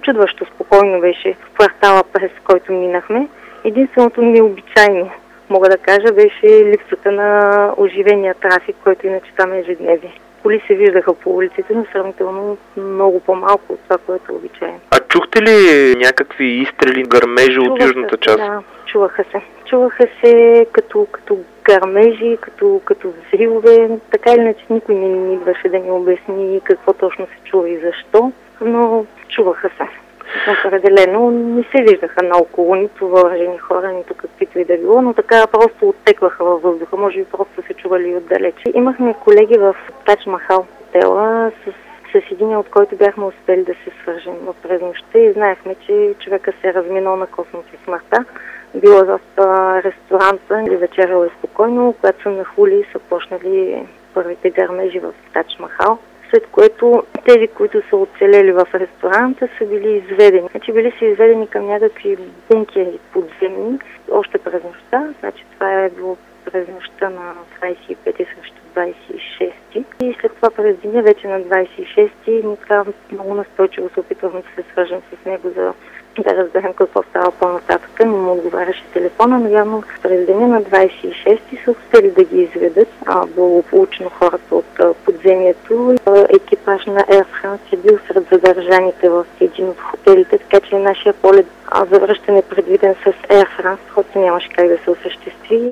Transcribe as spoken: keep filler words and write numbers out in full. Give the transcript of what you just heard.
очудващо спокойно беше в квартала, през който минахме. Единственото необичайно, мога да кажа, беше липсата на оживения трафик, който иначе там е ежедневие. Коли се виждаха по улиците, но сравнително много по-малко от това, което е обичайно. А чухте ли някакви изстрели, гърмежи от южната част? Да, чуваха се. Чуваха се като, като гърмежи, като, като взривове. Така или иначе никой не ни идваше да ни обясни какво точно се чува и защо, но чуваха се. Определено не се виждаха наоколо нито въоръжени хора, нито каквито и да било, но така просто оттекваха във въздуха, може би просто се чували и отдалече. Имахме колеги в Тадж Махал хотела, с, с един от който бяхме успели да се свържем през нощта и знаехме, че човека се е разминал на космос и смъртта. Била в ресторанта или вечеряла е спокойно, когато са нахули и са почнали първите гърмежи в Тадж Махал. След което тези, които са оцелели в ресторанта, са били изведени. Значи били са изведени към някакви бункери подземни, още през нощта. Значи това е било през нощта на двадесет и пети срещу двадесет и шести. И след това през деня вече на двадесет и шести ни така много настойчиво се опитвахме да се свържем с него за да разберем какво става по-нататък. Не му отговаряше телефона, но явно през деня на двадесет и шести са успели да ги изведат. А, благополучно хората от а, подземието. Екипаж на Air France е бил сред задържаните в един от хотелите, така че нашия полет а, за връщане предвиден с Air France просто нямаше как да се осъществи.